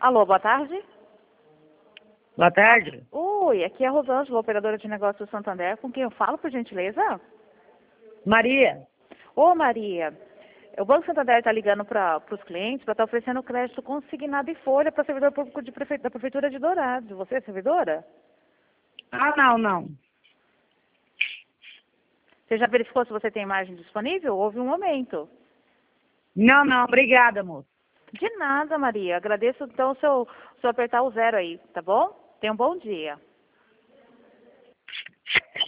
Alô, boa tarde. Boa tarde. Oi, aqui é a Rosângela, operadora de negócios do Santander. Com quem eu falo, por gentileza? Maria. Ô, Maria. O Banco Santander está ligando para os clientes para estar oferecendo crédito consignado em folha para servidor público da Prefeitura de Dourados. Você é servidora? Ah, não. Você já verificou se você tem imagem disponível? Houve um momento. Não. Obrigada, moço. De nada, Maria. Agradeço então o seu apertar o 0 aí, tá bom? Tenha um bom dia.